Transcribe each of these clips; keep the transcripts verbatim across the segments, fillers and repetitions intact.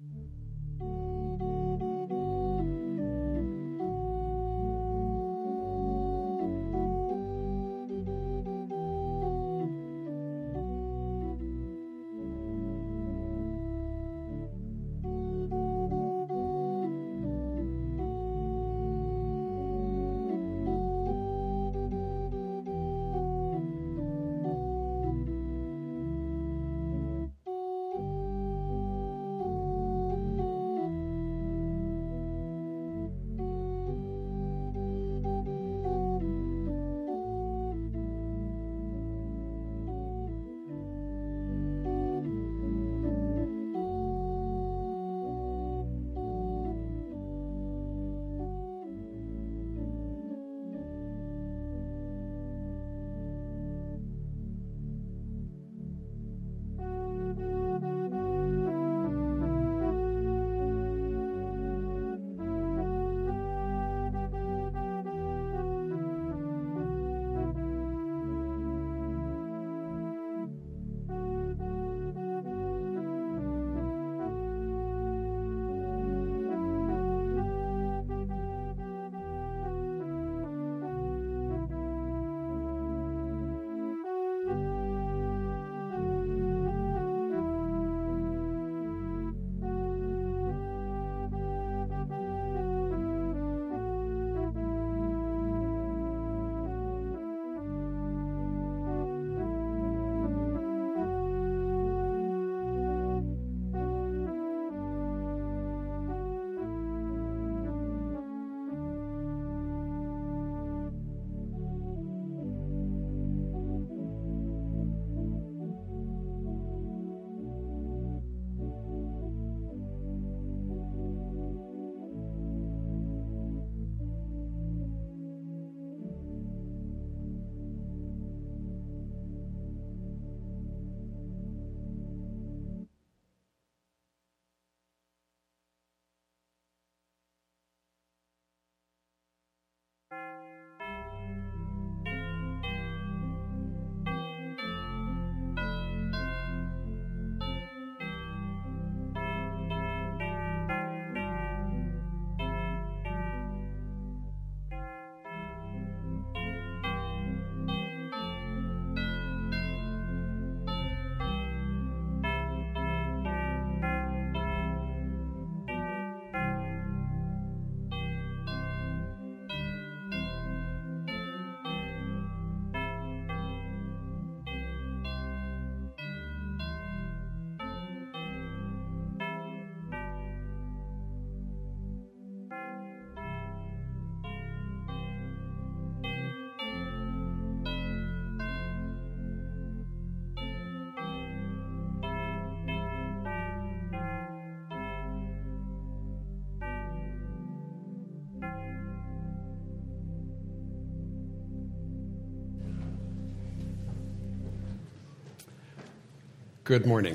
Good morning.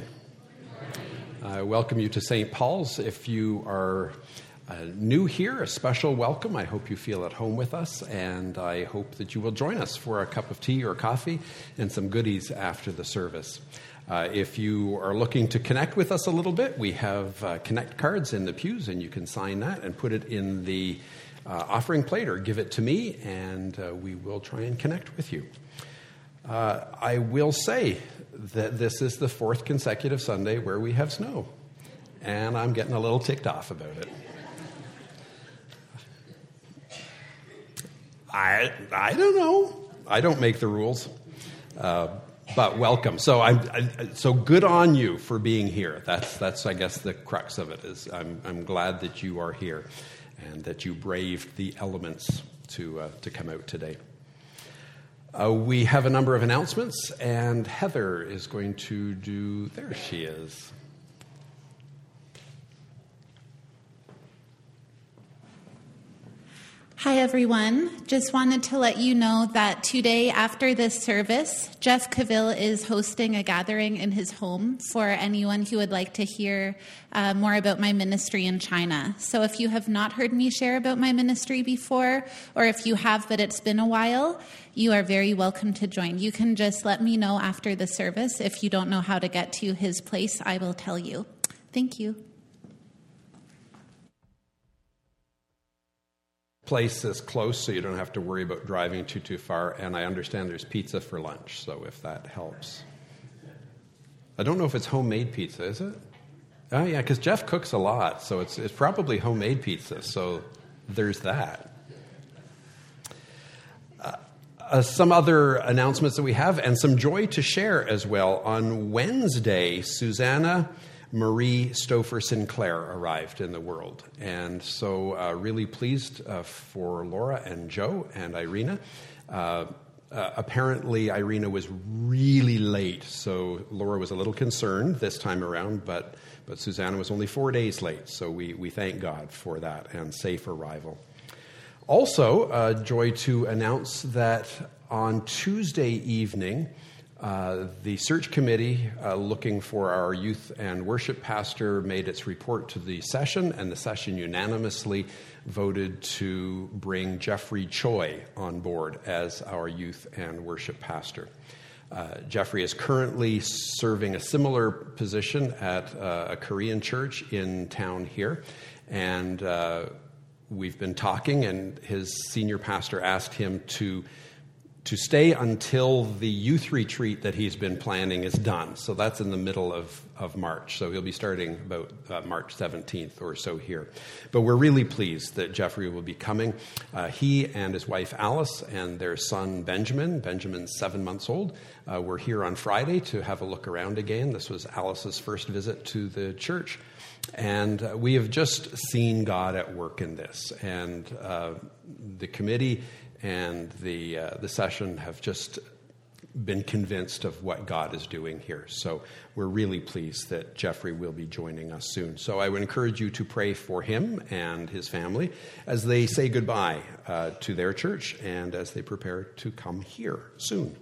I welcome you to Saint Paul's. If you are uh, new here, a special welcome. I hope you feel at home with us, and I hope that you will join us for a cup of tea or coffee and some goodies after the service. Uh, if you are looking to connect with us a little bit, we have uh, connect cards in the pews, and you can sign that and put it in the uh, offering plate or give it to me, and uh, we will try and connect with you. Uh, I will say that this is the fourth consecutive Sunday where we have snow, and I'm getting a little ticked off about it. I I don't know. I don't make the rules, uh, but welcome. So I'm I, so good on you for being here. That's that's I guess the crux of it is I'm I'm glad that you are here, and that you braved the elements to uh, to come out today. Uh, we have a number of announcements, and Heather is going to do, there she is. Hi, everyone. Just wanted to let you know that today, after this service, Jeff Cavill is hosting a gathering in his home for anyone who would like to hear uh, more about my ministry in China. So if you have not heard me share about my ministry before, or if you have but it's been a while, you are very welcome to join. You can just let me know after the service. If you don't know how to get to his place, I will tell you. Thank you. place is close, so you don't have to worry about driving too, too far. And I understand there's pizza for lunch, so if that helps. I don't know if it's homemade pizza, is it? Oh, yeah, because Jeff cooks a lot, so it's it's probably homemade pizza, so there's that. Uh, uh, some other announcements that we have, and some joy to share as well. On Wednesday, Susanna Marie Stouffer Sinclair arrived in the world, and so uh, really pleased uh, for Laura and Joe and Irina. Uh, Uh, apparently, Irina was really late, so Laura was a little concerned this time around, but, but Susanna was only four days late, so we, we thank God for that and safe arrival. Also, uh, joy to announce that on Tuesday evening, uh, the search committee uh, looking for our youth and worship pastor made its report to the session, and the session unanimously voted to bring Jeffrey Choi on board as our youth and worship pastor. Uh, Jeffrey is currently serving a similar position at uh, a Korean church in town here, and uh, we've been talking, and his senior pastor asked him to to stay until the youth retreat that he's been planning is done. So that's in the middle of, of March. So he'll be starting about uh, March seventeenth or so here. But we're really pleased that Jeffrey will be coming. Uh, he and his wife Alice and their son Benjamin, Benjamin's seven months old, uh, were here on Friday to have a look around again. This was Alice's first visit to the church. And uh, we have just seen God at work in this. And uh, the committee and the uh, the session have just been convinced of what God is doing here. So we're really pleased that Jeffrey will be joining us soon. So I would encourage you to pray for him and his family as they say goodbye uh, to their church and as they prepare to come here soon.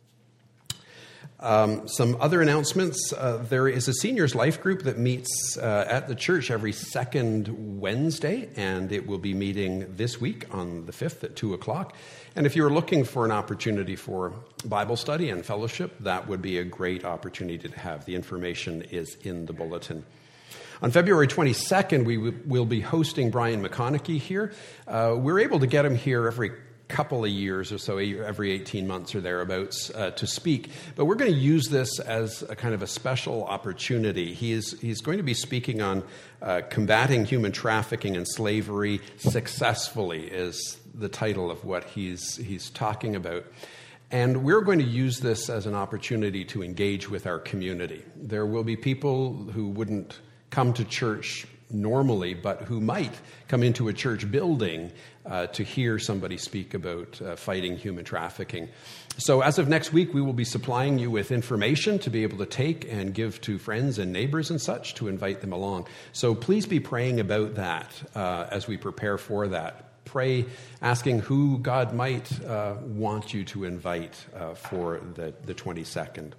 Um, some other announcements. Uh, there is a seniors life group that meets uh, at the church every second Wednesday, and it will be meeting this week on the fifth at two o'clock. And if you're looking for an opportunity for Bible study and fellowship, that would be a great opportunity to have. The information is in the bulletin. On February twenty-second, we w- will be hosting Brian McConaughey here. Uh, we're able to get him here every couple of years or so, every eighteen months or thereabouts, uh, to speak. But we're going to use this as a kind of a special opportunity. He is, he's going to be speaking on uh, combating human trafficking and slavery successfully is the title of what he's he's talking about. And we're going to use this as an opportunity to engage with our community. There will be people who wouldn't come to church normally, but who might come into a church building uh, to hear somebody speak about uh, fighting human trafficking. So as of next week, we will be supplying you with information to be able to take and give to friends and neighbors and such to invite them along. So please be praying about that uh, as we prepare for that. Pray asking who God might uh, want you to invite uh, for the, the twenty-second.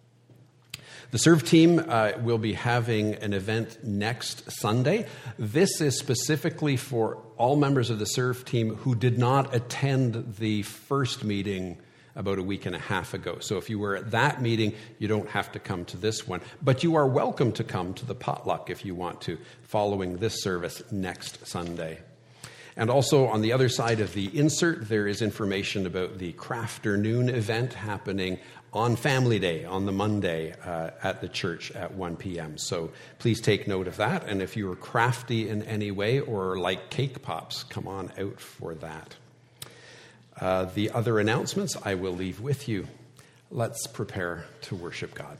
The Serve team uh, will be having an event next Sunday. This is specifically for all members of the Serve team who did not attend the first meeting about a week and a half ago. So if you were at that meeting, you don't have to come to this one. But you are welcome to come to the potluck if you want to, following this service next Sunday. And also on the other side of the insert, there is information about the Crafternoon event happening on Family Day, on the Monday, uh, at the church at one p.m. So please take note of that. And if you are crafty in any way or like cake pops, come on out for that. Uh, the other announcements I will leave with you. Let's prepare to worship God.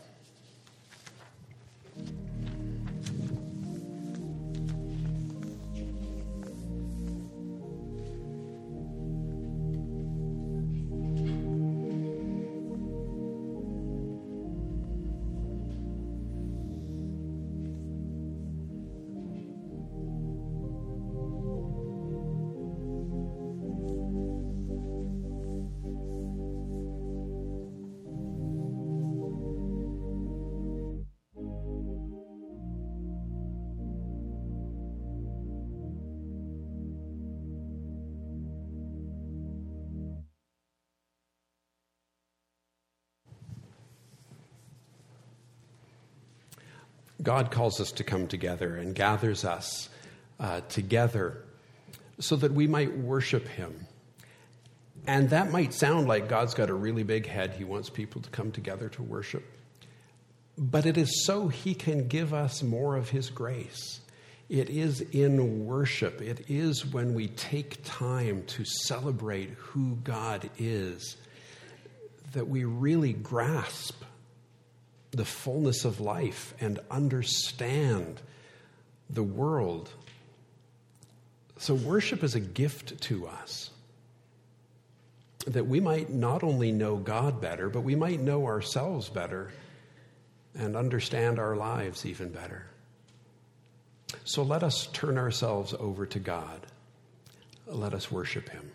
God calls us to come together and gathers us uh, together so that we might worship him. And that might sound like God's got a really big head. He wants people to come together to worship. But it is so he can give us more of his grace. It is in worship. It is when we take time to celebrate who God is that we really grasp the fullness of life and understand the world. So worship is a gift to us, that we might not only know God better, but we might know ourselves better and understand our lives even better. So let us turn ourselves over to God. Let us worship him.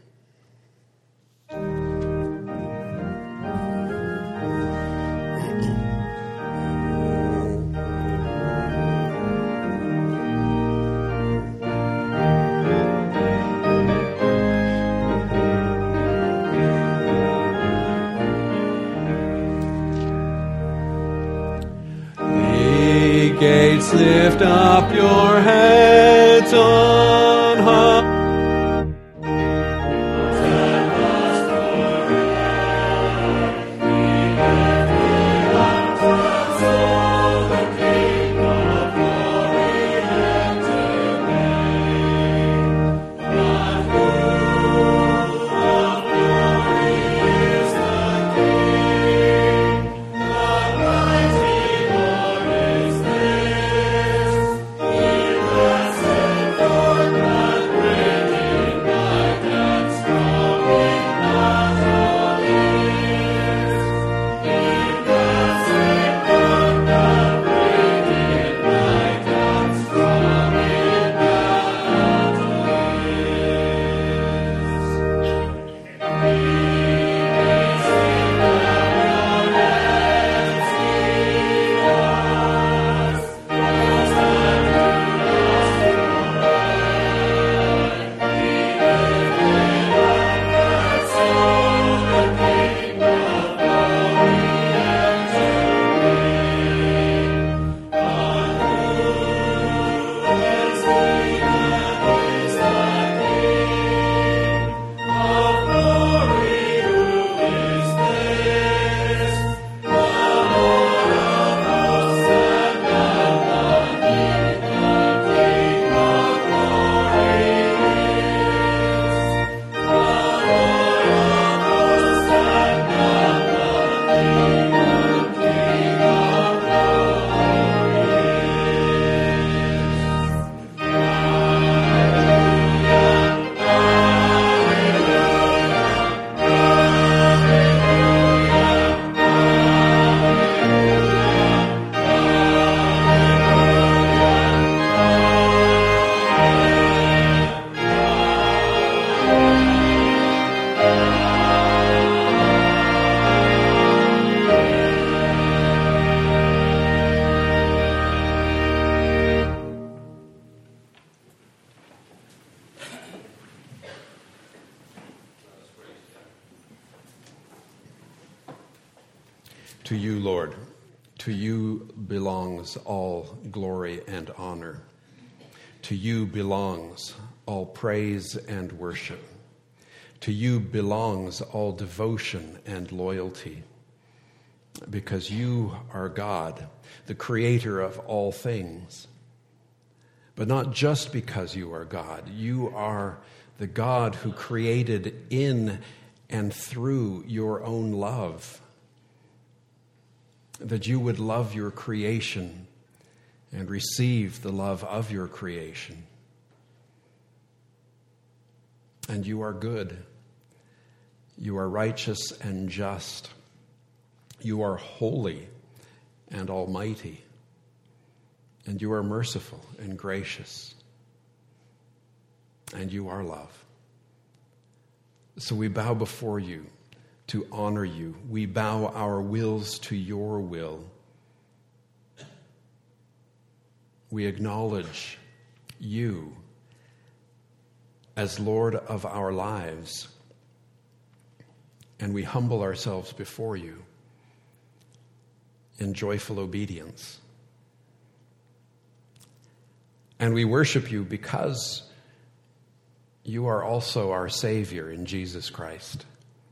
Gates, lift up your heads on high. To you, Lord, to you belongs all glory and honor. To you belongs all praise and worship. To you belongs all devotion and loyalty. Because you are God, the creator of all things. But not just because you are God. You are the God who created in and through your own love. That you would love your creation and receive the love of your creation. And you are good. You are righteous and just. You are holy and almighty. And you are merciful and gracious. And you are love. So we bow before you to honor you. We bow our wills to your will. We acknowledge you as Lord of our lives, and we humble ourselves before you in joyful obedience. And we worship you because you are also our Savior in Jesus Christ.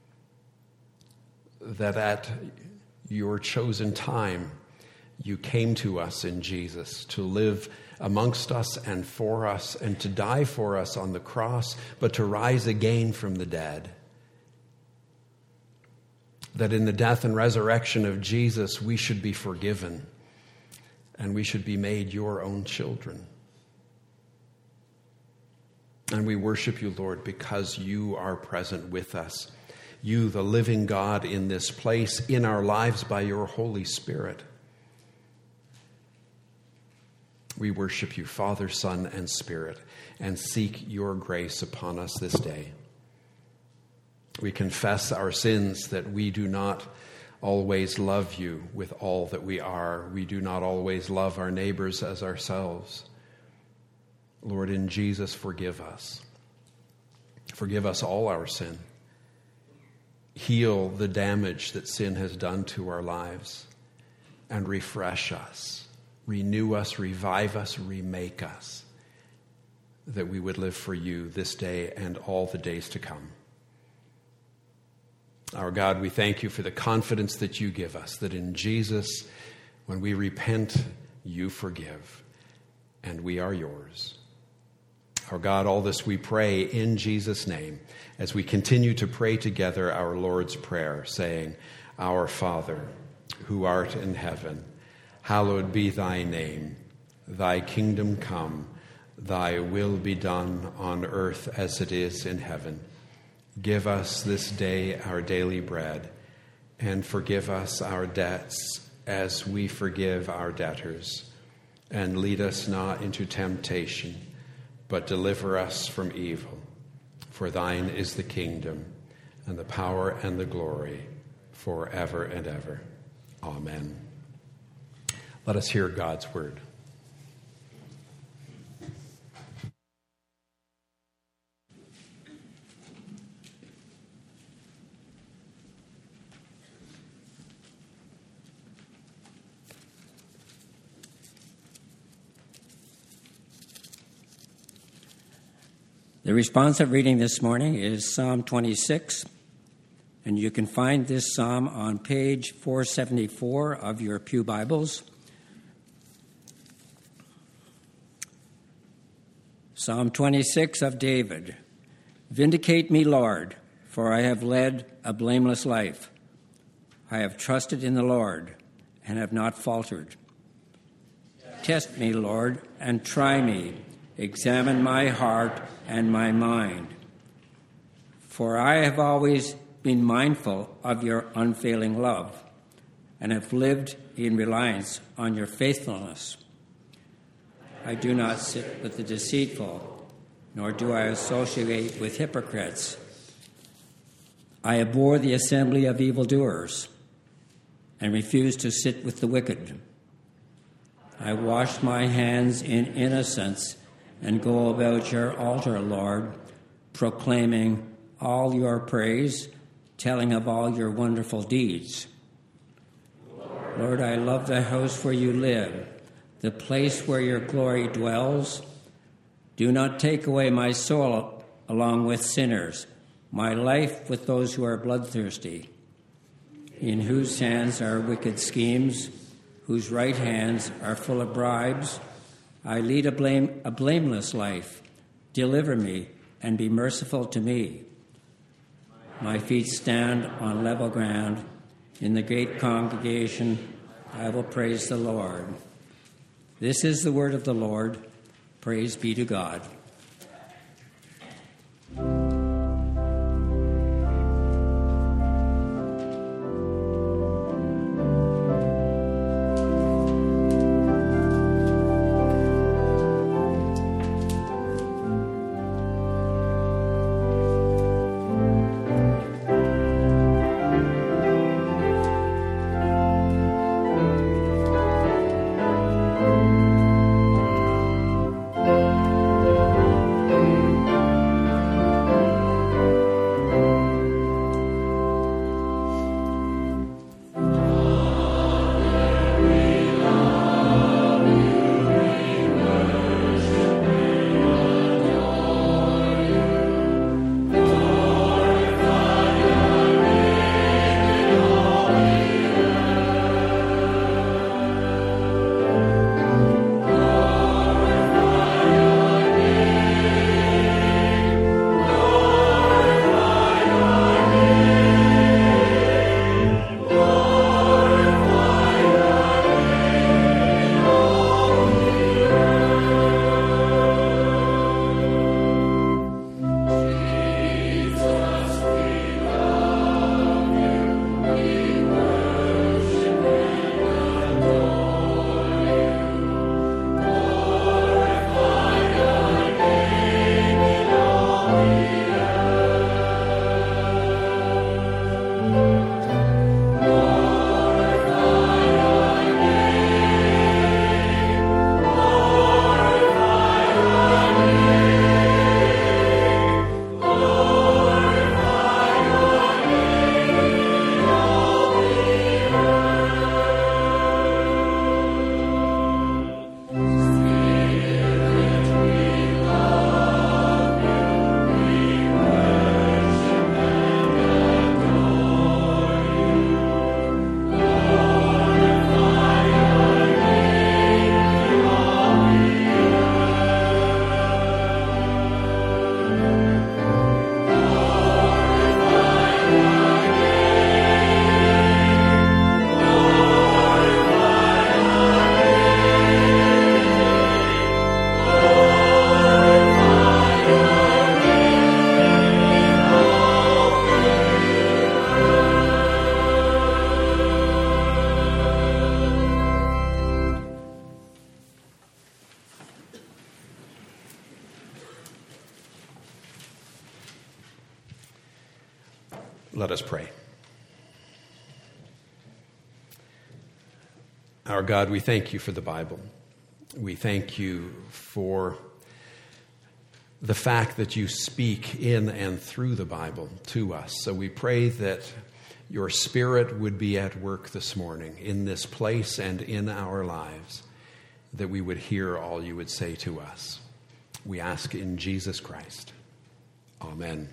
That at your chosen time, you came to us in Jesus to live amongst us and for us and to die for us on the cross, but to rise again from the dead. That in the death and resurrection of Jesus, we should be forgiven and we should be made your own children. And we worship you, Lord, because you are present with us. You, the living God, in this place, in our lives by your Holy Spirit. We worship you, Father, Son, and Spirit, and seek your grace upon us this day. We confess our sins, that we do not always love you with all that we are. We do not always love our neighbors as ourselves. Lord, in Jesus, forgive us. Forgive us all our sin. Heal the damage that sin has done to our lives, and refresh us, renew us, revive us, remake us, that we would live for you this day and all the days to come. Our God, we thank you for the confidence that you give us, that in Jesus, when we repent, you forgive, and we are yours. Our God, all this we pray in Jesus' name, as we continue to pray together our Lord's Prayer, saying, Our Father, who art in heaven, hallowed be thy name. Thy kingdom come, thy will be done on earth as it is in heaven. Give us this day our daily bread, and forgive us our debts as we forgive our debtors. And lead us not into temptation, but deliver us from evil. For thine is the kingdom, and the power, and the glory, forever and ever. Amen. Let us hear God's word. The responsive reading this morning is Psalm twenty-six, and you can find this psalm on page four seventy-four of your Pew Bibles. Psalm twenty-six of David. Vindicate me, Lord, for I have led a blameless life. I have trusted in the Lord and have not faltered. Test me, Lord, and try me. Examine my heart and my mind. For I have always been mindful of your unfailing love and have lived in reliance on your faithfulness. I do not sit with the deceitful, nor do I associate with hypocrites. I abhor the assembly of evildoers and refuse to sit with the wicked. I wash my hands in innocence and go about your altar, Lord, proclaiming all your praise, telling of all your wonderful deeds. Lord, Lord, I love the house where you live, the place where your glory dwells. Do not take away my soul along with sinners, my life with those who are bloodthirsty, in whose hands are wicked schemes, whose right hands are full of bribes. I lead a, blame, a blameless life. Deliver me and be merciful to me. My feet stand on level ground. In the great congregation, I will praise the Lord. This is the word of the Lord. Praise be to God. us pray. Our God, we thank you for the Bible. We thank you for the fact that you speak in and through the Bible to us. So we pray that your Spirit would be at work this morning in this place and in our lives, that we would hear all you would say to us. We ask in Jesus Christ. Amen.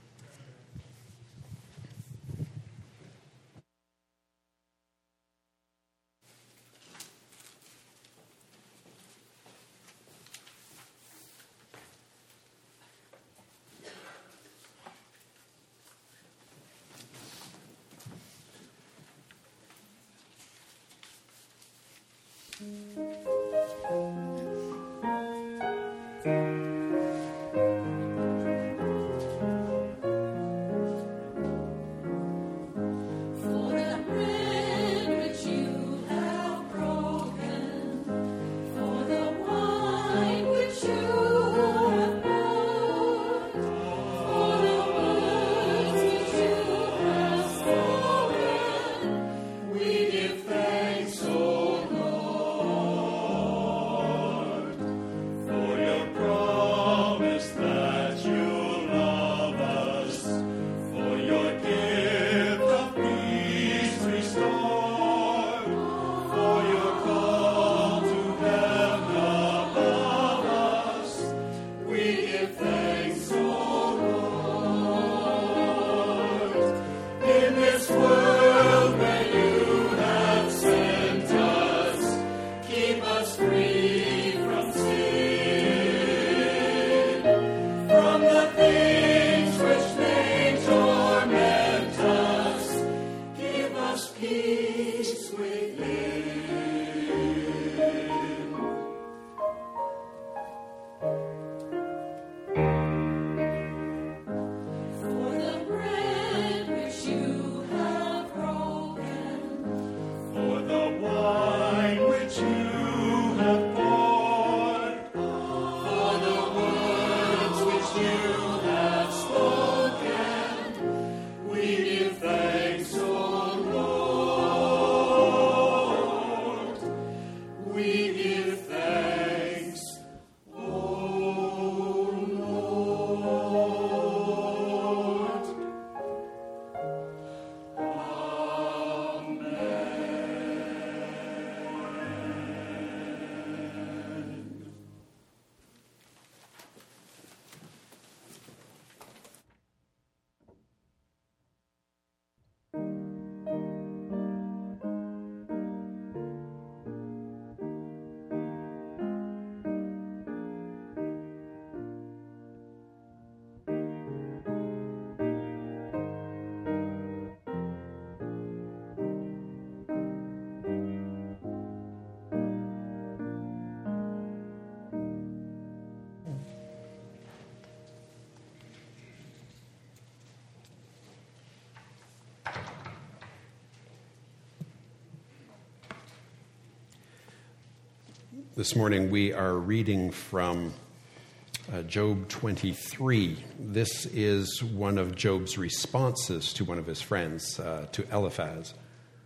This morning we are reading from uh, Job twenty-three. This is one of Job's responses to one of his friends, uh, to Eliphaz.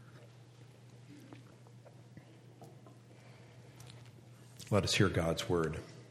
Let us hear God's word.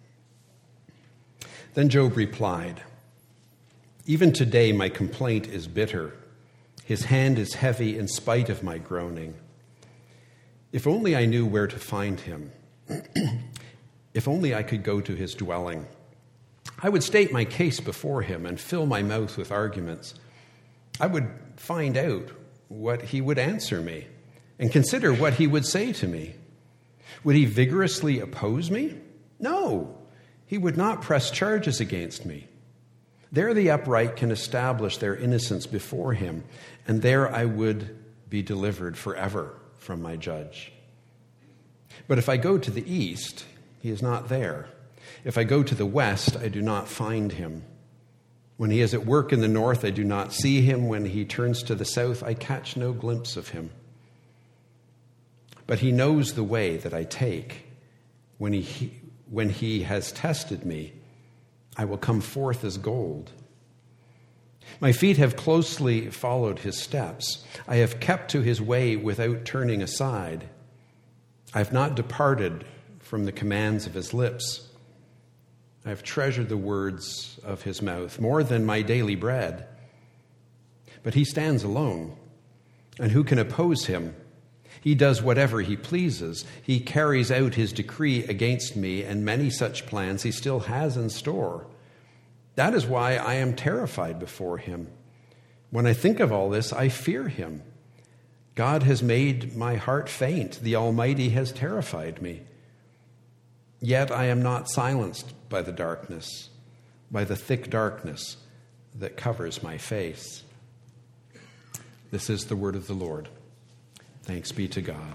Then Job replied, "Even today my complaint is bitter. His hand is heavy in spite of my groaning. If only I knew where to find him. If only I could go to his dwelling. I would state my case before him and fill my mouth with arguments. I would find out what he would answer me and consider what he would say to me. Would he vigorously oppose me? No, he would not press charges against me. There the upright can establish their innocence before him, and there I would be delivered forever from my judge. But if I go to the east, he is not there. If I go to the west, I do not find him. When he is at work in the north, I do not see him. When he turns to the south, I catch no glimpse of him. But he knows the way that I take. When he, when he has tested me, I will come forth as gold. My feet have closely followed his steps. I have kept to his way without turning aside. I have not departed from the commands of his lips. I have treasured the words of his mouth more than my daily bread. But he stands alone, and who can oppose him? He does whatever he pleases. He carries out his decree against me, and many such plans he still has in store. That is why I am terrified before him. When I think of all this, I fear him. God has made my heart faint. The Almighty has terrified me. Yet I am not silenced by the darkness, by the thick darkness that covers my face. This is the word of the Lord. Thanks be to God.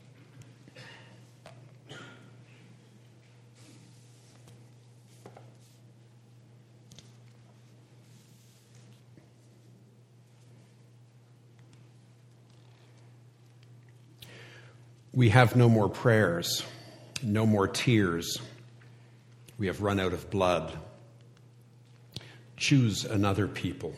We have no more prayers, no more tears. We have run out of blood. Choose another people.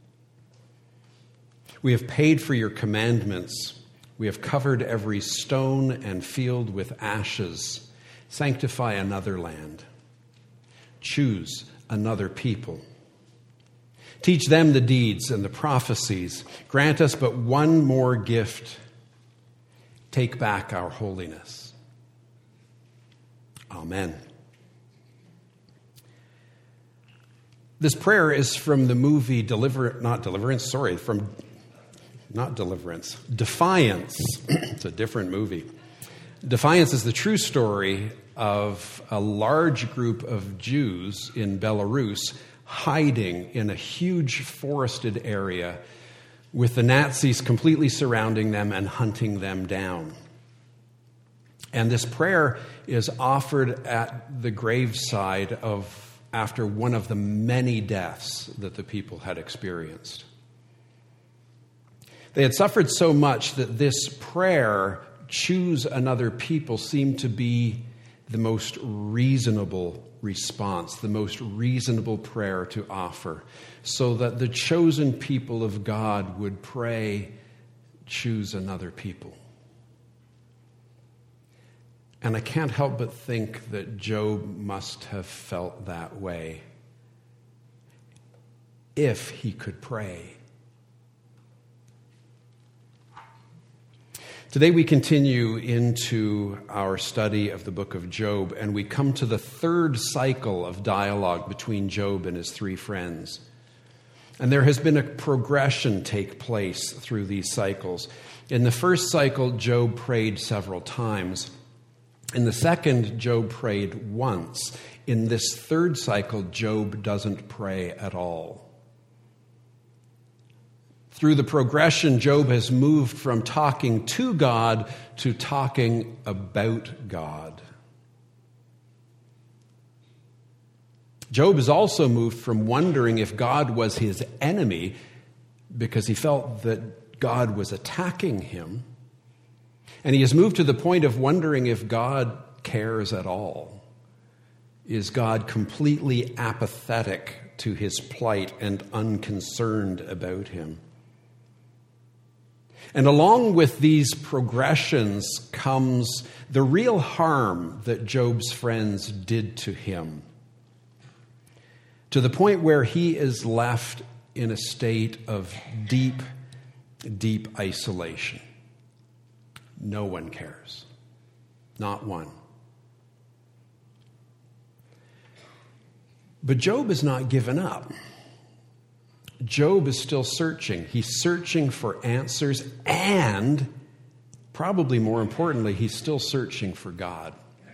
We have paid for your commandments. We have covered every stone and field with ashes. Sanctify another land. Choose another people. Teach them the deeds and the prophecies. Grant us but one more gift. Take back our holiness. Amen. This prayer is from the movie Deliver, not Deliverance, sorry, from, not Deliverance, Defiance. It's a different movie. Defiance is the true story of a large group of Jews in Belarus hiding in a huge forested area with the Nazis completely surrounding them and hunting them down. And this prayer is offered at the graveside of after one of the many deaths that the people had experienced. They had suffered so much that this prayer, choose another people, seemed to be the most reasonable response, the most reasonable prayer to offer, so that the chosen people of God would pray, choose another people. And I can't help but think that Job must have felt that way if he could pray. Today we continue into our study of the book of Job, and we come to the third cycle of dialogue between Job and his three friends. And there has been a progression take place through these cycles. In the first cycle, Job prayed several times. In the second, Job prayed once. In this third cycle, Job doesn't pray at all. Through the progression, Job has moved from talking to God to talking about God. Job has also moved from wondering if God was his enemy because he felt that God was attacking him. And he has moved to the point of wondering if God cares at all. Is God completely apathetic to his plight and unconcerned about him? And along with these progressions comes the real harm that Job's friends did to him, to the point where he is left in a state of deep, deep isolation. No one cares. Not one. But Job is not given up. Job is still searching. He's searching for answers, and probably more importantly, he's still searching for God.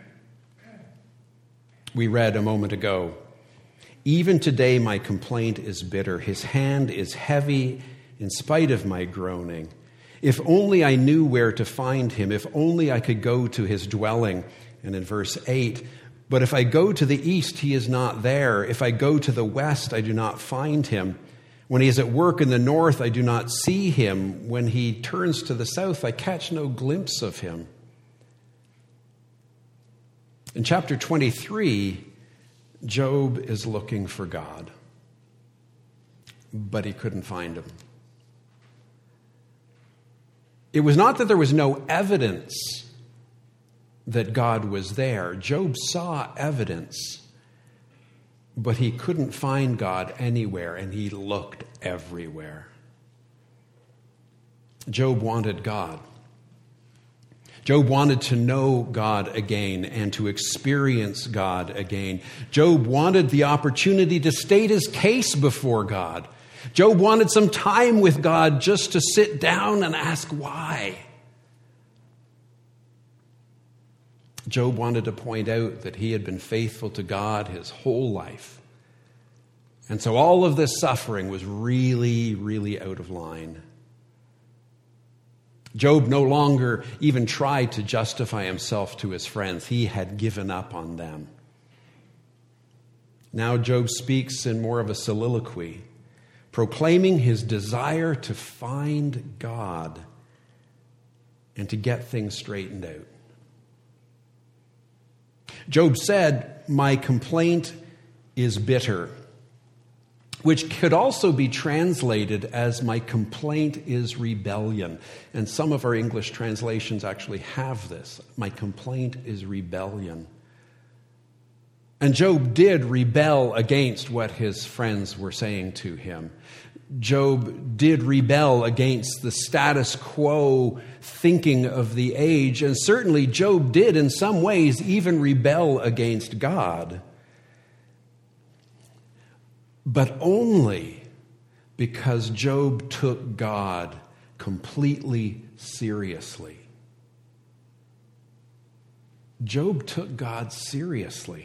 We read a moment ago, even today my complaint is bitter. His hand is heavy in spite of my groaning. If only I knew where to find him. If only I could go to his dwelling. And in verse eight, but if I go to the east, he is not there. If I go to the west, I do not find him. When he is at work in the north, I do not see him. When he turns to the south, I catch no glimpse of him. In chapter twenty-three, Job is looking for God. but he couldn't find him. It was not that there was no evidence that God was there. Job saw evidence, but he couldn't find God anywhere, and he looked everywhere. Job wanted God. Job wanted to know God again and to experience God again. Job wanted the opportunity to state his case before God. Job wanted some time with God just to sit down and ask why. Job wanted to point out that he had been faithful to God his whole life. And so all of this suffering was really, really out of line. Job no longer even tried to justify himself to his friends. He had given up on them. Now Job speaks in more of a soliloquy, proclaiming his desire to find God and to get things straightened out. Job said, "My complaint is bitter," which could also be translated as "my complaint is rebellion." And some of our English translations actually have this. My complaint is rebellion. And Job did rebel against what his friends were saying to him. Job did rebel against the status quo thinking of the age. And certainly Job did in some ways even rebel against God. But only because Job took God completely seriously. Job took God seriously.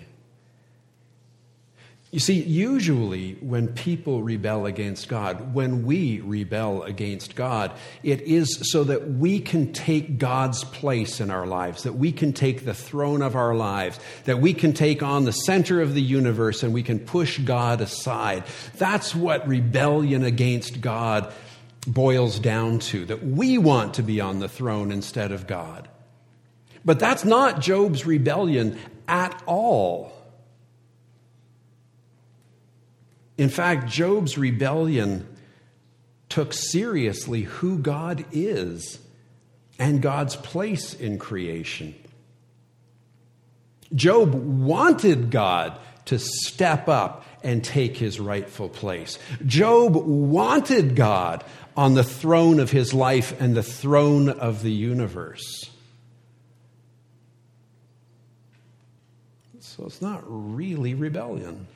You see, usually when people rebel against God, when we rebel against God, it is so that we can take God's place in our lives, that we can take the throne of our lives, that we can take on the center of the universe and we can push God aside. That's what rebellion against God boils down to, that we want to be on the throne instead of God. But that's not Job's rebellion at all. In fact, Job's rebellion took seriously who God is and God's place in creation. Job wanted God to step up and take his rightful place. Job wanted God on the throne of his life and the throne of the universe. So it's not really rebellion.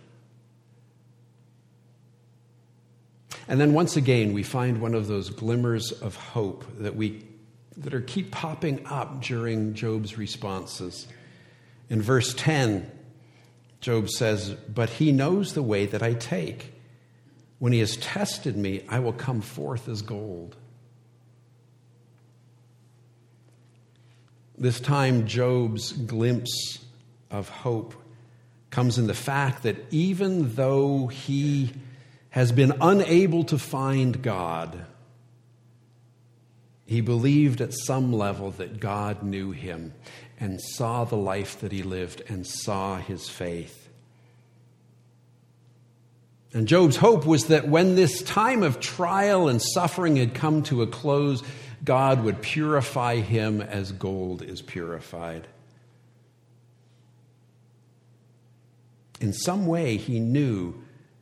And then once again, we find one of those glimmers of hope that we that are keep popping up during Job's responses. In verse ten, Job says, "But he knows the way that I take. When he has tested me, I will come forth as gold." This time, Job's glimpse of hope comes in the fact that even though he has been unable to find God, he believed at some level that God knew him and saw the life that he lived and saw his faith. And Job's hope was that when this time of trial and suffering had come to a close, God would purify him as gold is purified. In some way, he knew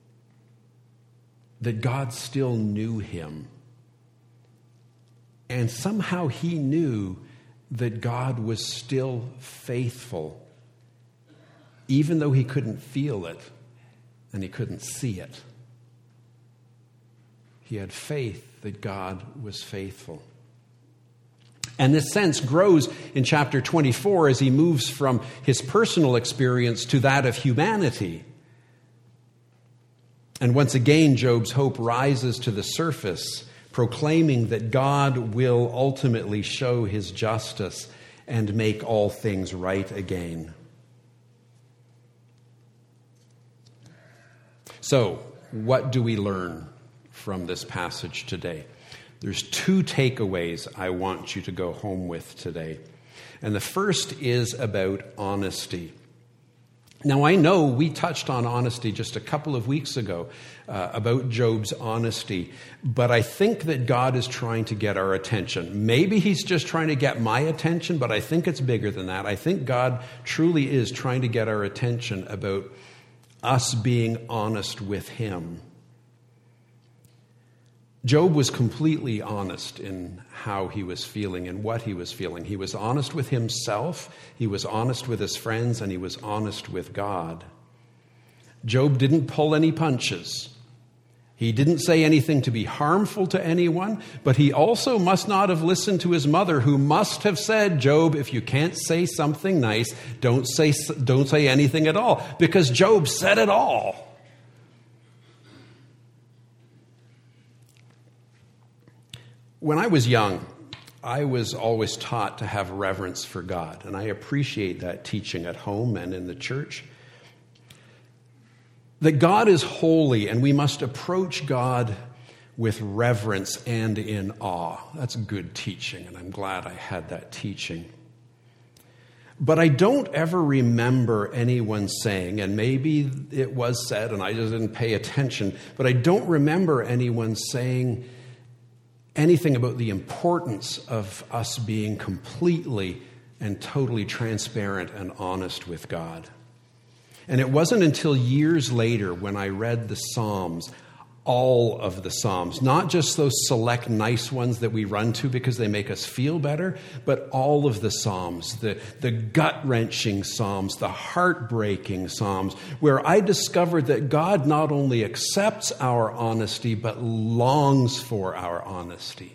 that God still knew him. And somehow he knew that God was still faithful, even though he couldn't feel it and he couldn't see it. He had faith that God was faithful. And this sense grows in chapter twenty-four as he moves from his personal experience to that of humanity. And once again, Job's hope rises to the surface, proclaiming that God will ultimately show his justice and make all things right again. So, what do we learn from this passage today? There's two takeaways I want you to go home with today. And the first is about honesty. Now, I know we touched on honesty just a couple of weeks ago uh, about Job's honesty, but I think that God is trying to get our attention. Maybe he's just trying to get my attention, but I think it's bigger than that. I think God truly is trying to get our attention about us being honest with him. Job was completely honest in how he was feeling and what he was feeling. He was honest with himself, he was honest with his friends, and he was honest with God. Job didn't pull any punches. He didn't say anything to be harmful to anyone, but he also must not have listened to his mother, who must have said, Job, if you can't say something nice, don't say, don't say anything at all, because Job said it all. When I was young, I was always taught to have reverence for God, and I appreciate that teaching at home and in the church. That God is holy, and we must approach God with reverence and in awe. That's good teaching, and I'm glad I had that teaching. But I don't ever remember anyone saying, and maybe it was said and I just didn't pay attention, but I don't remember anyone saying anything about the importance of us being completely and totally transparent and honest with God. And it wasn't until years later when I read the Psalms, all of the Psalms, not just those select nice ones that we run to because they make us feel better, but all of the Psalms, the, the gut-wrenching Psalms, the heartbreaking Psalms, where I discovered that God not only accepts our honesty, but longs for our honesty.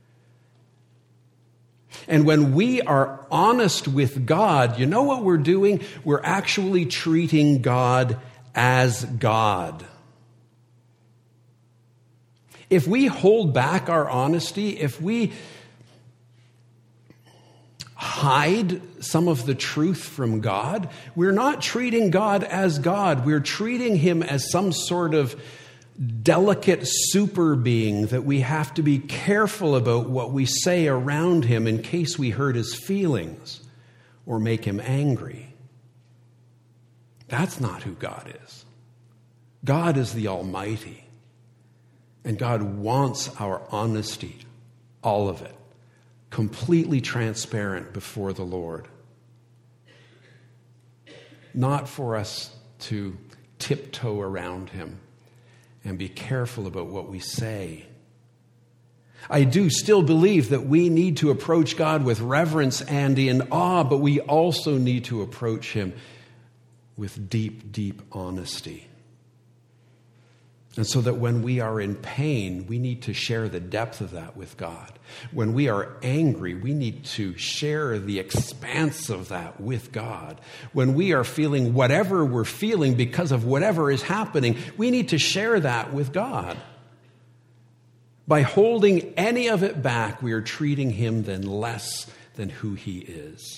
And when we are honest with God, you know what we're doing? We're actually treating God as God. If we hold back our honesty, if we hide some of the truth from God, we're not treating God as God. We're treating him as some sort of delicate super being that we have to be careful about what we say around him in case we hurt his feelings or make him angry. That's not who God is. God is the Almighty. And God wants our honesty, all of it, completely transparent before the Lord. Not for us to tiptoe around him and be careful about what we say. I do still believe that we need to approach God with reverence and in awe, but we also need to approach him with deep, deep honesty. And so that when we are in pain, we need to share the depth of that with God. When we are angry, we need to share the expanse of that with God. When we are feeling whatever we're feeling because of whatever is happening, we need to share that with God. By holding any of it back, we are treating him then less than who he is.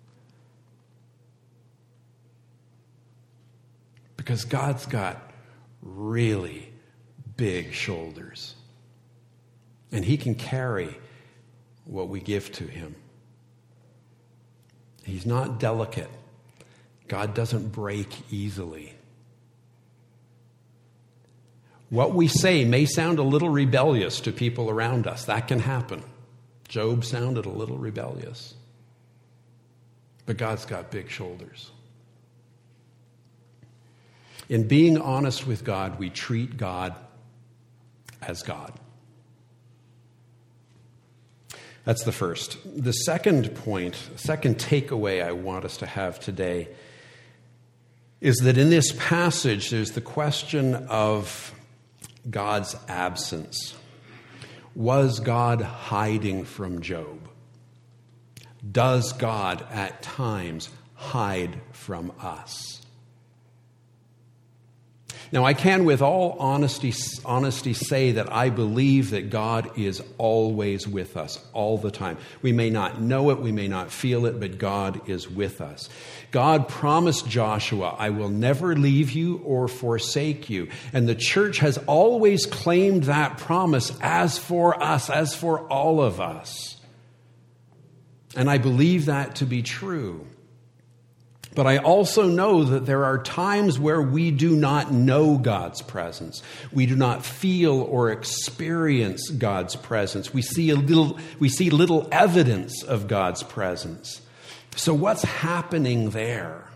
Because God's got really big shoulders. And he can carry what we give to him. He's not delicate. God doesn't break easily. What we say may sound a little rebellious to people around us. That can happen. Job sounded a little rebellious. But God's got big shoulders. In being honest with God, we treat God as God. That's the first. The second point, second takeaway I want us to have today is that in this passage, there's the question of God's absence. Was God hiding from Job? Does God at times hide from us? Now, I can with all honesty, honesty say that I believe that God is always with us, all the time. We may not know it, we may not feel it, but God is with us. God promised Joshua, I will never leave you or forsake you. And the church has always claimed that promise as for us, as for all of us. And I believe that to be true. But I also know that there are times where we do not know God's presence. We do not feel or experience God's presence. We see a little, we see little evidence of God's presence. So what's happening there?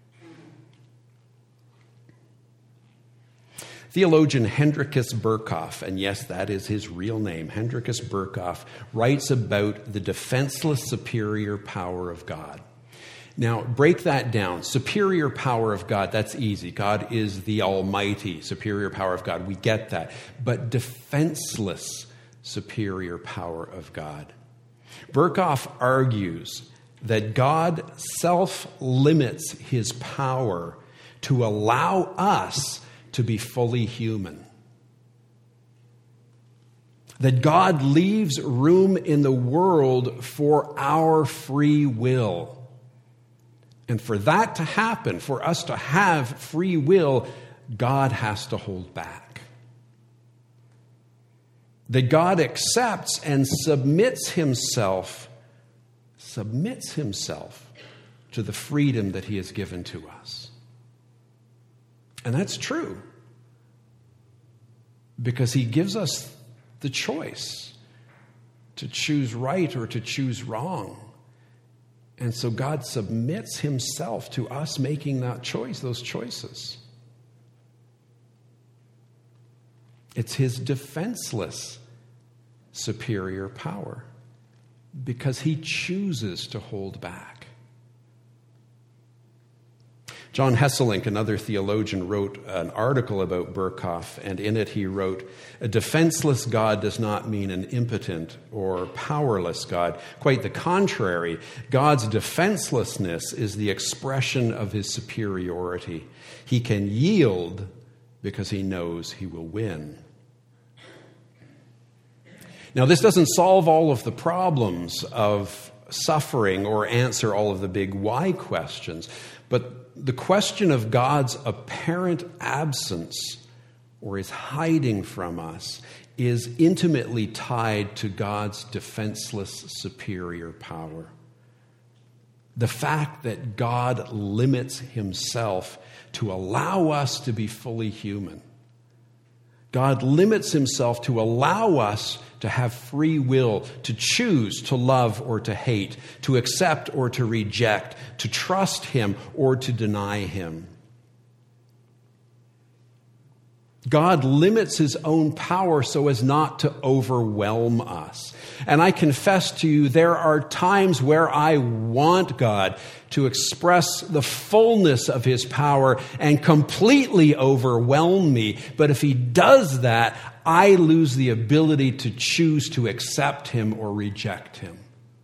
Theologian Hendrikus Berkhof, and yes, that is his real name, Hendrikus Berkhof, writes about the defenseless superior power of God. Now, break that down. Superior power of God, that's easy. God is the Almighty, superior power of God. We get that. But defenseless superior power of God. Berkhof argues that God self-limits his power to allow us to be fully human. That God leaves room in the world for our free will. And for that to happen, for us to have free will, God has to hold back. That God accepts and submits himself, submits himself to the freedom that he has given to us. And that's true. Because he gives us the choice to choose right or to choose wrong. And so God submits himself to us making that choice, those choices. It's his defenseless superior power because he chooses to hold back. John Hesselink, another theologian, wrote an article about Berkhof, and in it he wrote, "A defenseless God does not mean an impotent or powerless God. Quite the contrary, God's defenselessness is the expression of his superiority. He can yield because he knows he will win." Now, this doesn't solve all of the problems of suffering or answer all of the big why questions, but the question of God's apparent absence or his hiding from us is intimately tied to God's defenseless superior power. The fact that God limits himself to allow us to be fully human. God limits himself to allow us to have free will, to choose to love or to hate, to accept or to reject, to trust him or to deny him. God limits his own power so as not to overwhelm us. And I confess to you, there are times where I want God to express the fullness of his power and completely overwhelm me. But if he does that, I lose the ability to choose to accept him or reject him.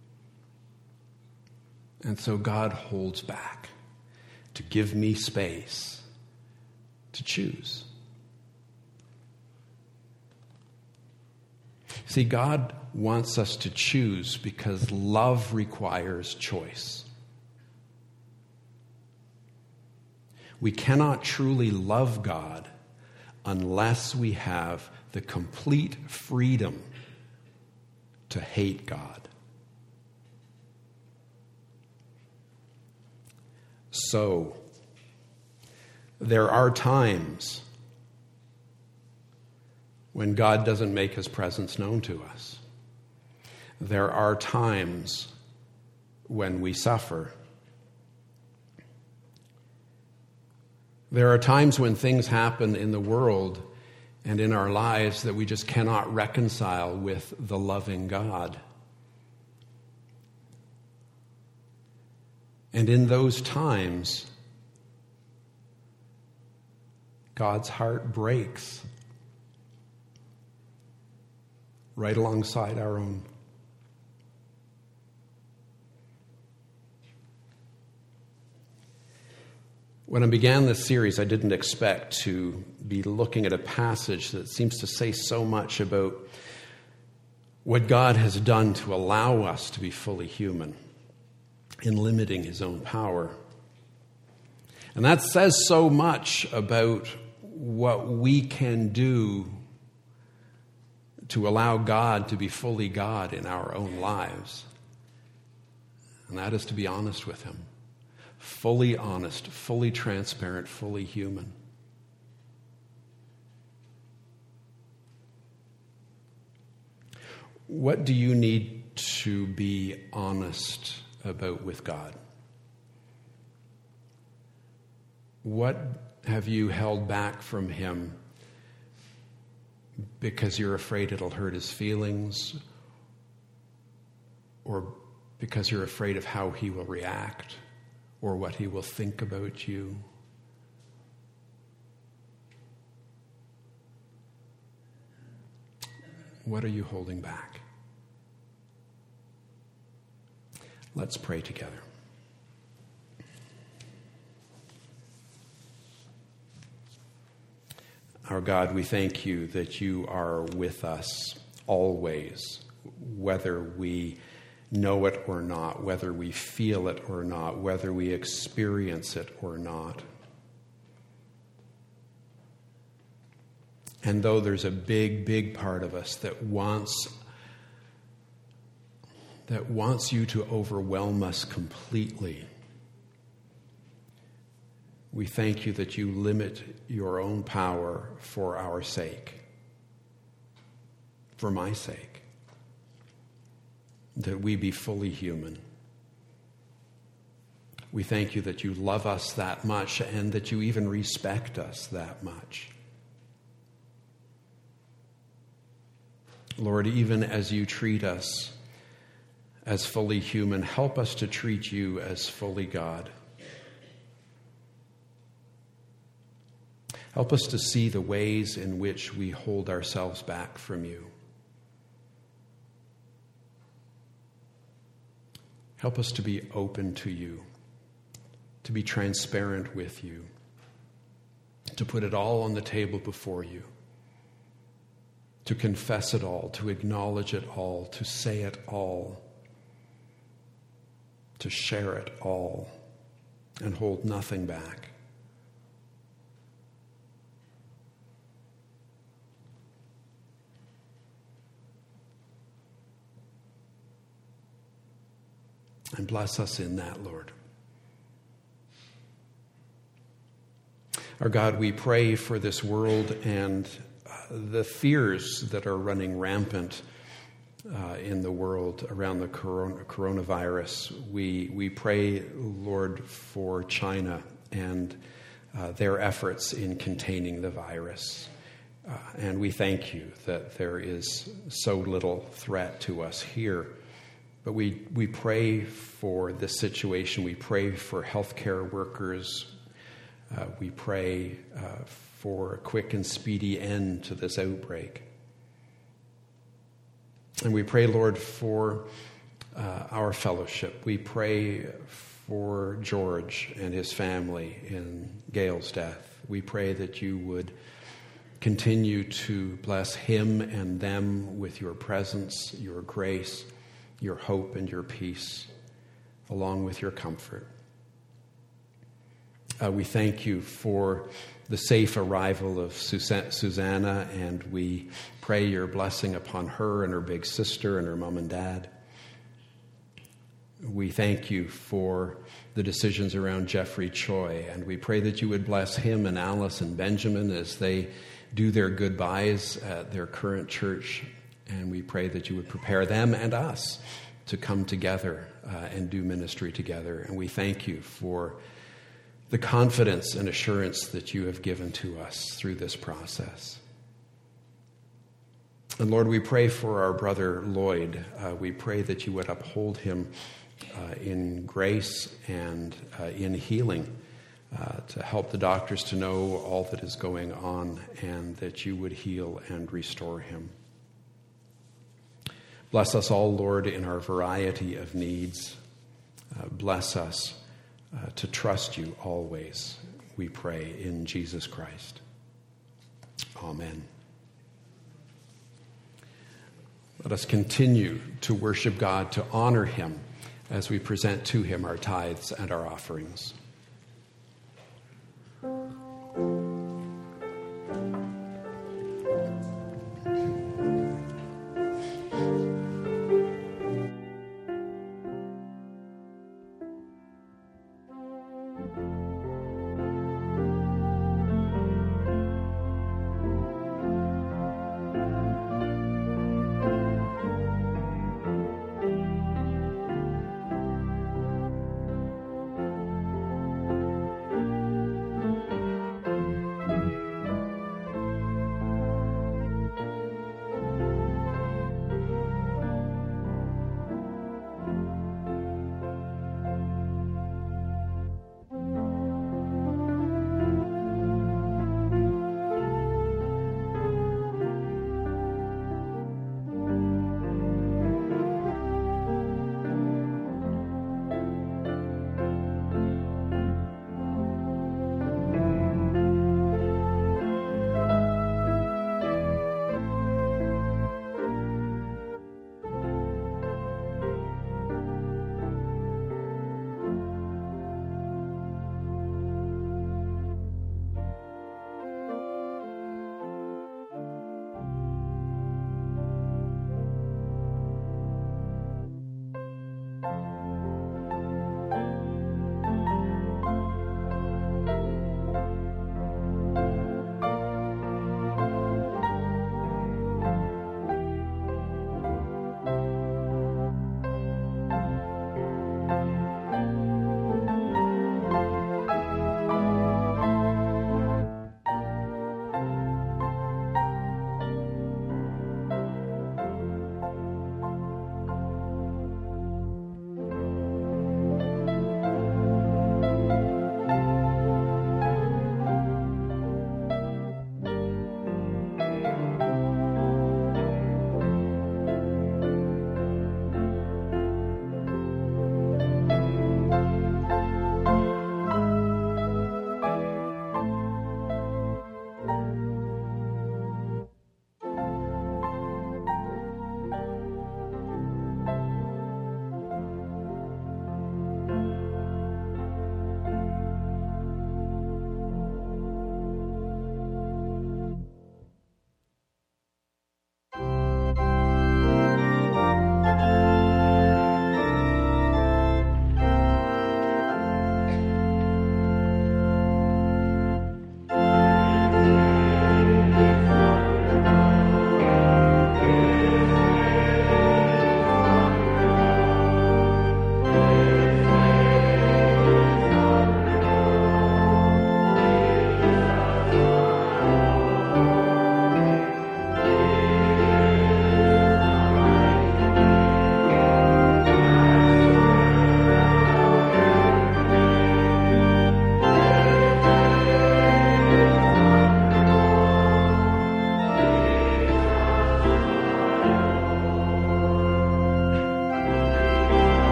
And so God holds back to give me space to choose. See, God wants us to choose because love requires choice. We cannot truly love God unless we have the complete freedom to hate God. So, there are times when God doesn't make his presence known to us. There are times when we suffer. There are times when things happen in the world and in our lives that we just cannot reconcile with the loving God. And in those times, God's heart breaks right alongside our own. When I began this series, I didn't expect to be looking at a passage that seems to say so much about what God has done to allow us to be fully human in limiting his own power. And that says so much about what we can do to allow God to be fully God in our own lives. And that is to be honest with him. fully honest, fully transparent, fully human. What do you need to be honest about with God? What have you held back from him because you're afraid it'll hurt his feelings, or because you're afraid of how he will react or what he will think about you? What are you holding back? Let's pray together. Our God, we thank you that you are with us always, whether we know it or not, whether we feel it or not, whether we experience it or not. And though there's a big, big part of us that wants that wants you to overwhelm us completely, we thank you that you limit your own power for our sake, for my sake, that we be fully human. We thank you that you love us that much and that you even respect us that much. Lord, even as you treat us as fully human, help us to treat you as fully God. Help us to see the ways in which we hold ourselves back from you. Help us to be open to you, to be transparent with you, to put it all on the table before you, to confess it all, to acknowledge it all, to say it all, to share it all, and hold nothing back. And bless us in that, Lord. Our God, we pray for this world and uh, the fears that are running rampant uh, in the world around the corona, coronavirus. We, we pray, Lord, for China and uh, their efforts in containing the virus. Uh, and we thank you that there is so little threat to us here. But we, we pray for this situation. We pray for healthcare workers. Uh, we pray uh, for a quick and speedy end to this outbreak. And we pray, Lord, for uh, our fellowship. We pray for George and his family in Gail's death. We pray that you would continue to bless him and them with your presence, your grace, your hope and your peace, along with your comfort. Uh, we thank you for the safe arrival of Susanna, and we pray your blessing upon her and her big sister and her mom and dad. We thank you for the decisions around Jeffrey Choi, and we pray that you would bless him and Alice and Benjamin as they do their goodbyes at their current church. And we pray that you would prepare them and us to come together uh, and do ministry together. And we thank you for the confidence and assurance that you have given to us through this process. And Lord, we pray for our brother Lloyd. Uh, we pray that you would uphold him uh, in grace and uh, in healing, uh, to help the doctors to know all that is going on, and that you would heal and restore him. Bless us all, Lord, in our variety of needs. Uh, bless us uh, to trust you always, we pray in Jesus Christ. Amen. Let us continue to worship God, to honor him as we present to him our tithes and our offerings.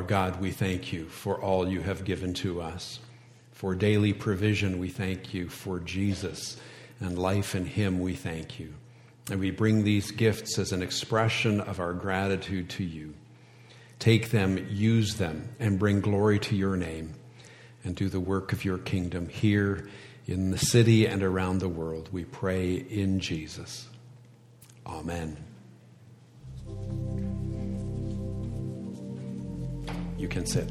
God, we thank you for all you have given to us. For daily provision, we thank you. For Jesus and life in him, we thank you. And we bring these gifts as an expression of our gratitude to you. Take them, use them, and bring glory to your name, and do the work of your kingdom here in the city and around the world. We pray in Jesus. Amen. You can sit.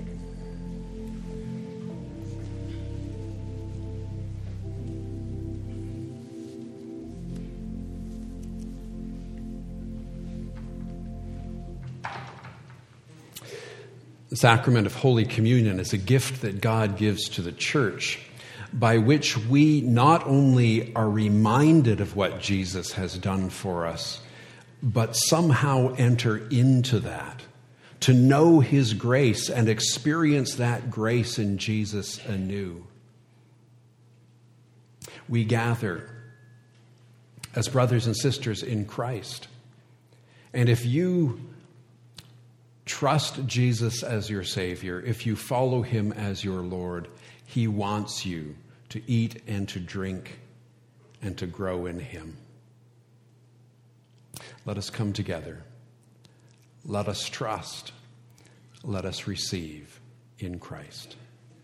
The sacrament of Holy Communion is a gift that God gives to the church, by which we not only are reminded of what Jesus has done for us, but somehow enter into that, to know his grace and experience that grace in Jesus anew. We gather as brothers and sisters in Christ. And if you trust Jesus as your Savior, if you follow him as your Lord, he wants you to eat and to drink and to grow in him. Let us come together. Let us trust. Let us receive in Christ.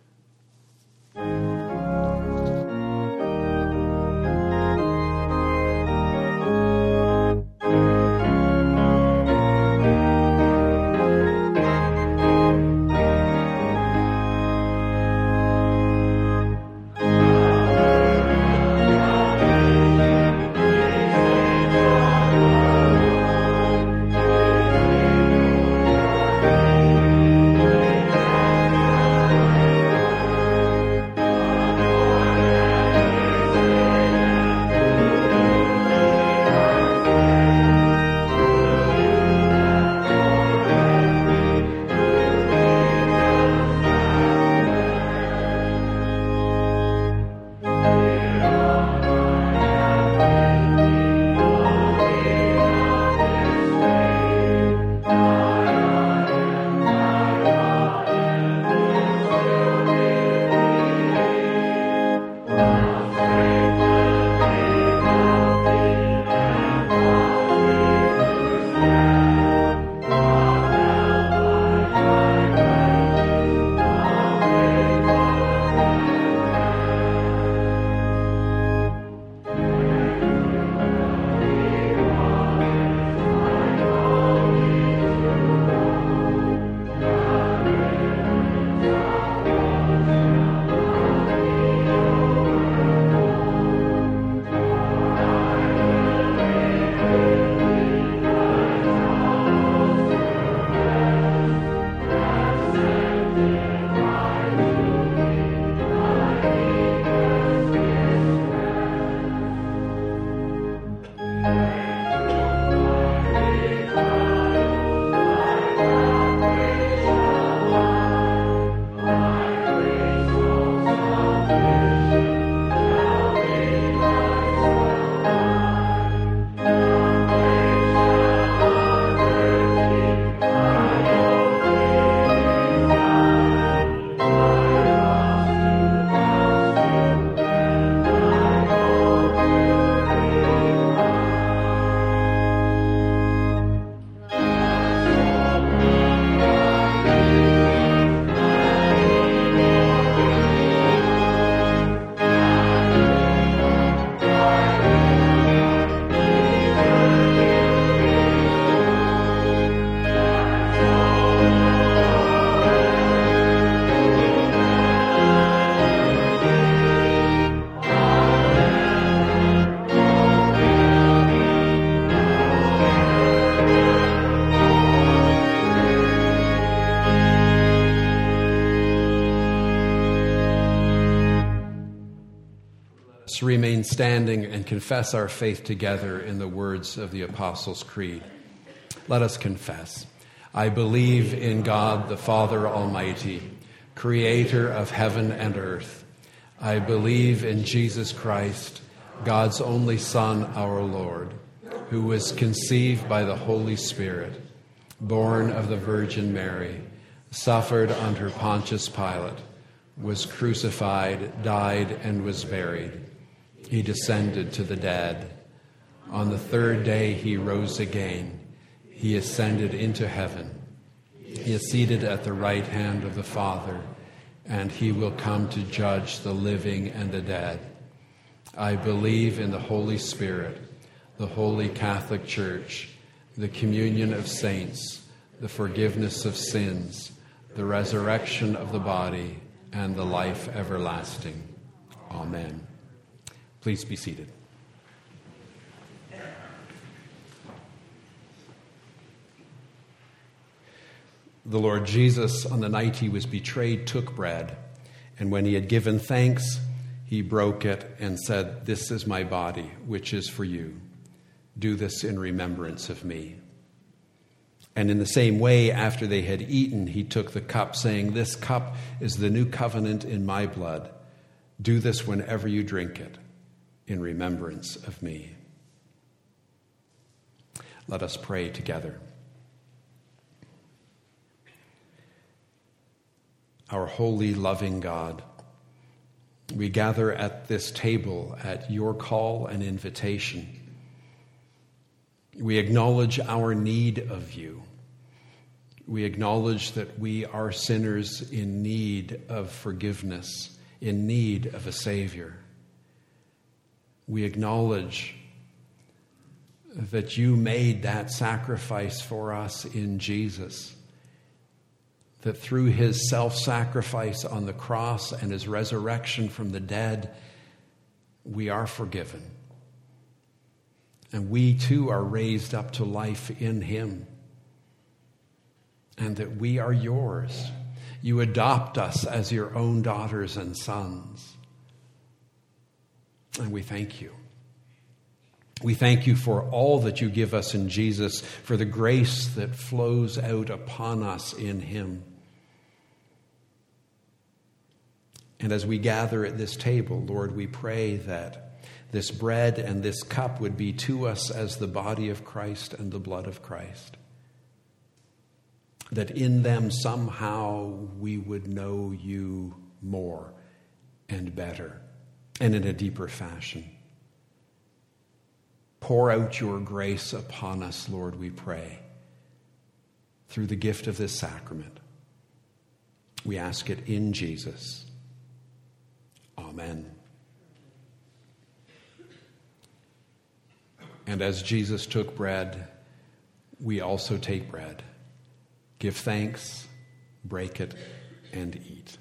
Remain standing and confess our faith together in the words of the Apostles' Creed. Let us confess. I believe in God, the Father Almighty, creator of heaven and earth. I believe in Jesus Christ, God's only Son, our Lord, who was conceived by the Holy Spirit, born of the Virgin Mary, suffered under Pontius Pilate, was crucified, died, and was buried. He descended to the dead. On the third day he rose again. He ascended into heaven. He is seated at the right hand of the Father, and he will come to judge the living and the dead. I believe in the Holy Spirit, the Holy Catholic Church, the communion of saints, the forgiveness of sins, the resurrection of the body, and the life everlasting. Amen. Please be seated. The Lord Jesus, on the night he was betrayed, took bread, and when he had given thanks, he broke it and said, "This is my body, which is for you. Do this in remembrance of me." And in the same way, after they had eaten, he took the cup, saying, "This cup is the new covenant in my blood. Do this whenever you drink it, in remembrance of me." Let us pray together. Our holy, loving God, we gather at this table at your call and invitation. We acknowledge our need of you. We acknowledge that we are sinners in need of forgiveness, in need of a Savior. We acknowledge that you made that sacrifice for us in Jesus, that through his self-sacrifice on the cross and his resurrection from the dead, we are forgiven. And we too are raised up to life in him. And that we are yours. You adopt us as your own daughters and sons. And we thank you. We thank you for all that you give us in Jesus, for the grace that flows out upon us in him. And as we gather at this table, Lord, we pray that this bread and this cup would be to us as the body of Christ and the blood of Christ. That in them somehow we would know you more and better and in a deeper fashion. Pour out your grace upon us, Lord, we pray, through the gift of this sacrament. We ask it in Jesus. Amen. And as Jesus took bread, we also take bread. Give thanks, break it, and eat.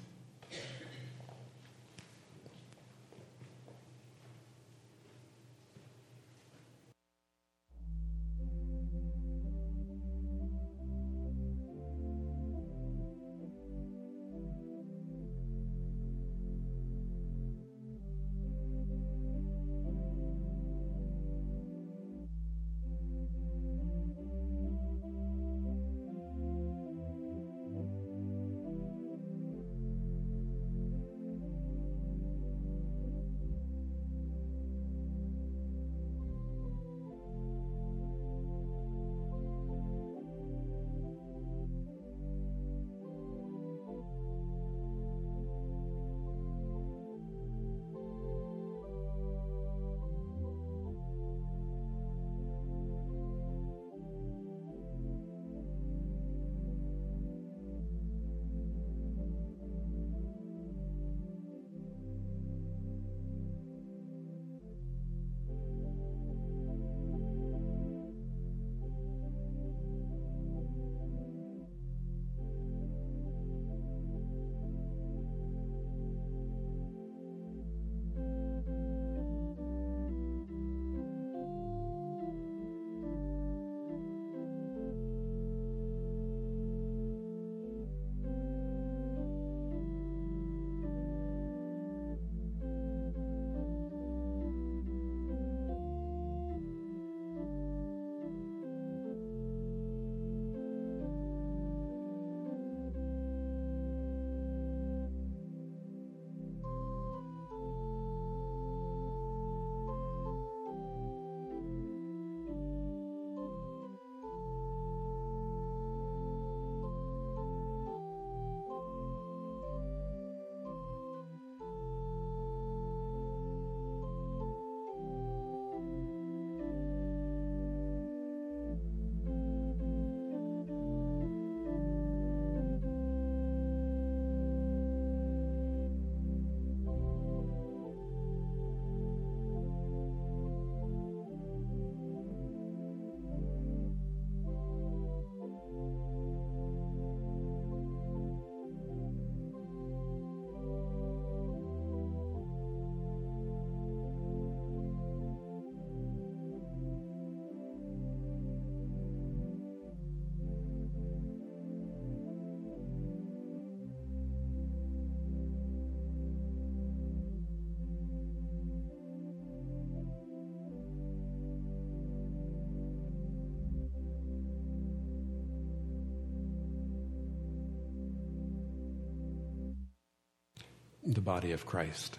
the body of Christ.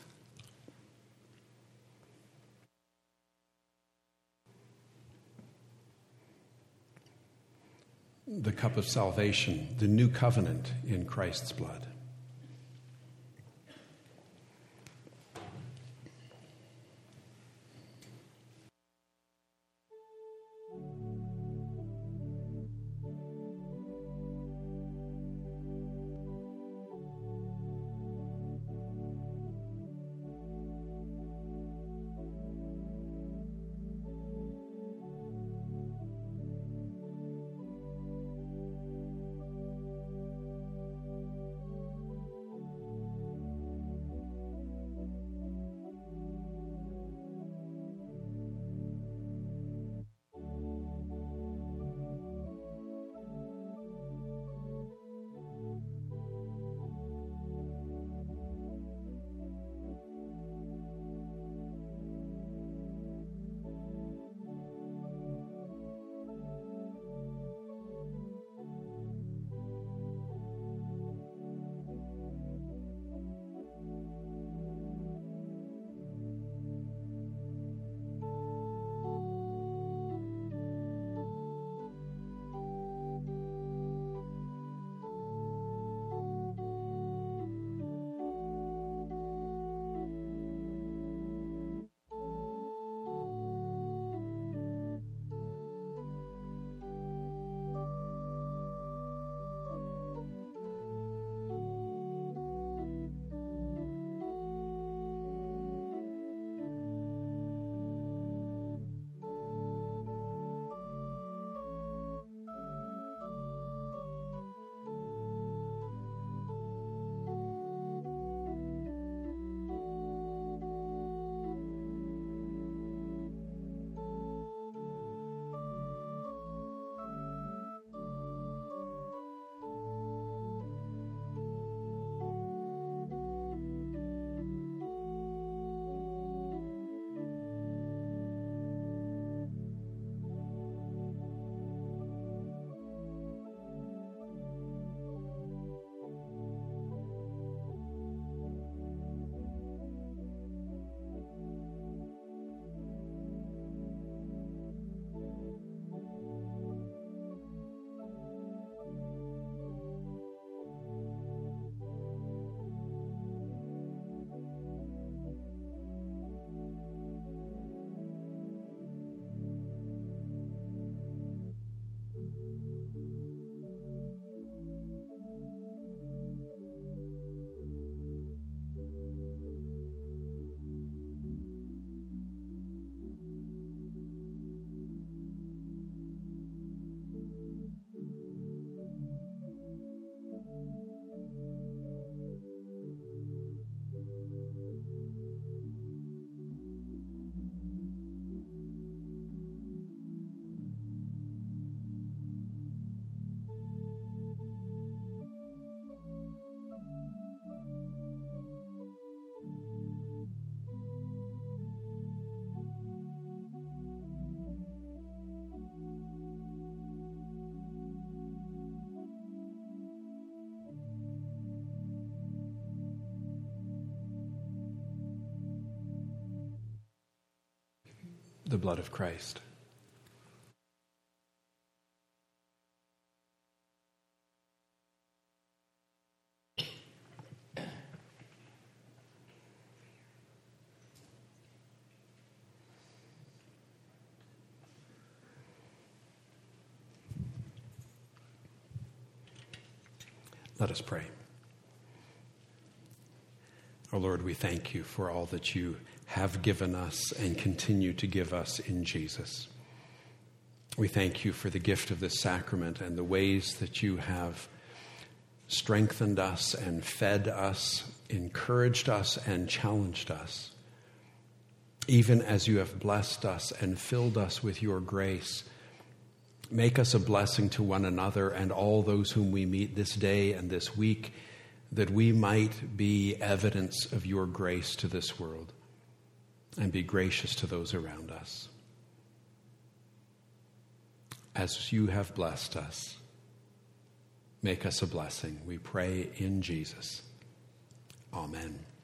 The cup of salvation, the new covenant in Christ's blood. The blood of Christ. Let us pray. Oh Lord, we thank you for all that you have given us and continue to give us in Jesus. We thank you for the gift of this sacrament and the ways that you have strengthened us and fed us, encouraged us and challenged us. Even as you have blessed us and filled us with your grace, make us a blessing to one another and all those whom we meet this day and this week, that we might be evidence of your grace to this world and be gracious to those around us. As you have blessed us, make us a blessing. We pray in Jesus. Amen.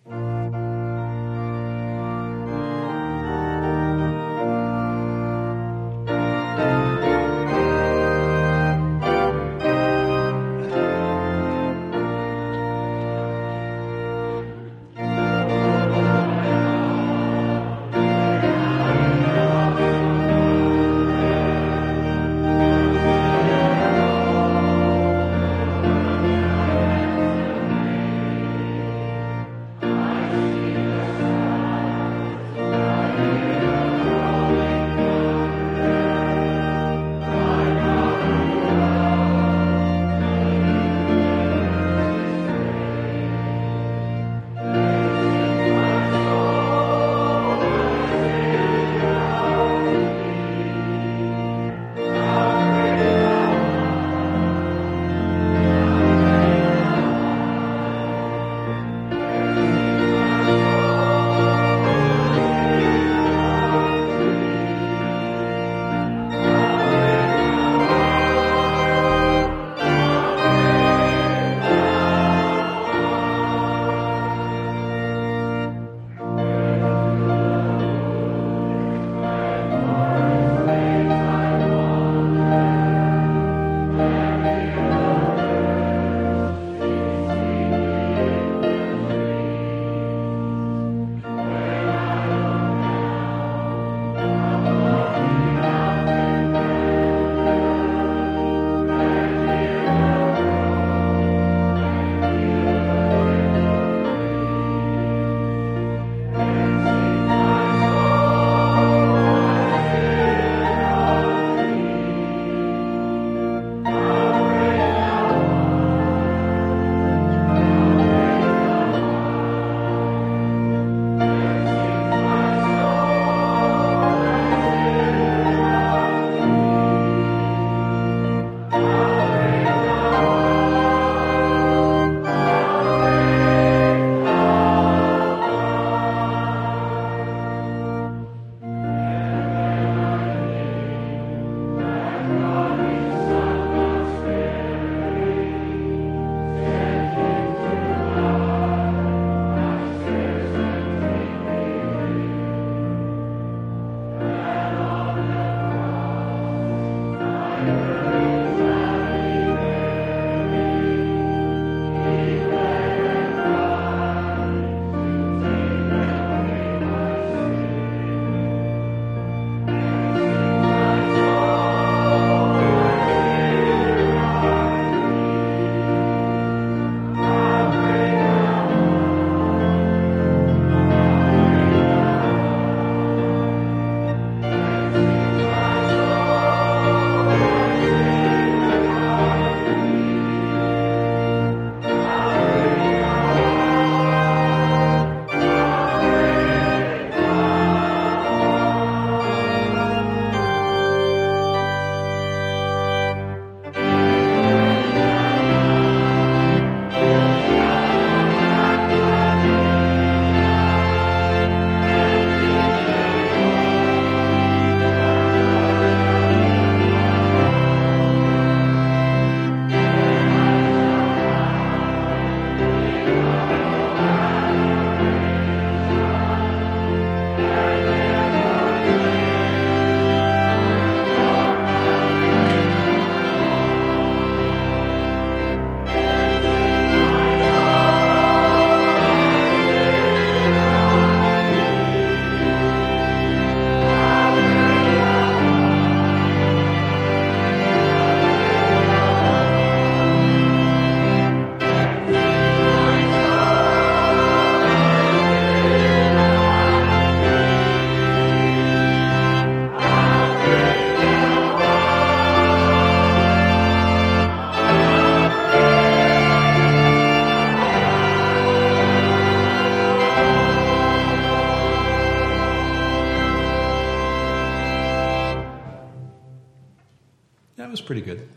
That was pretty good.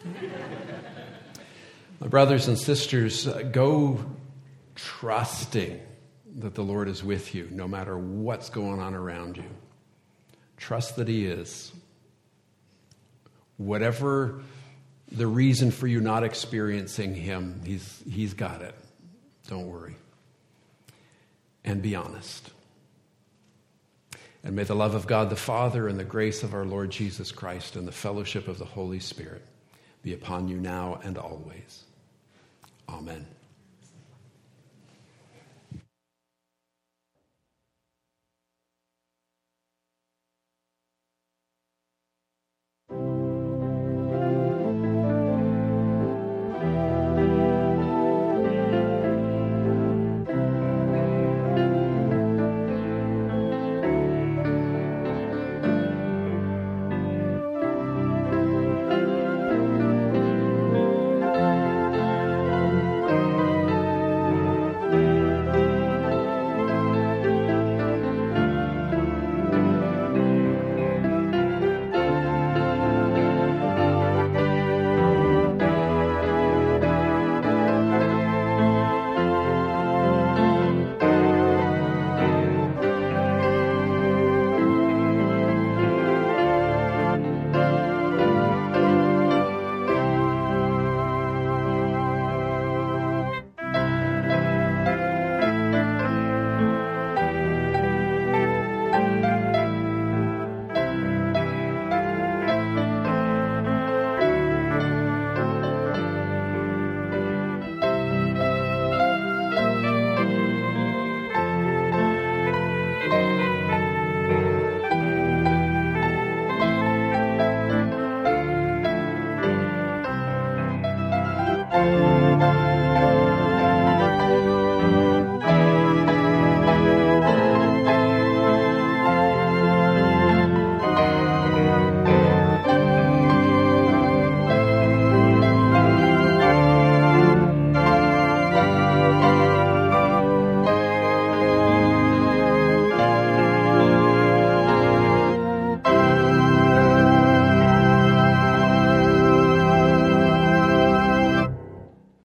My brothers and sisters, uh, go trusting that the Lord is with you no matter what's going on around you. Trust that He is. Whatever the reason for you not experiencing Him, He's He's got it. Don't worry. and be honest. And may the love of God the Father and the grace of our Lord Jesus Christ and the fellowship of the Holy Spirit be upon you now and always. Amen.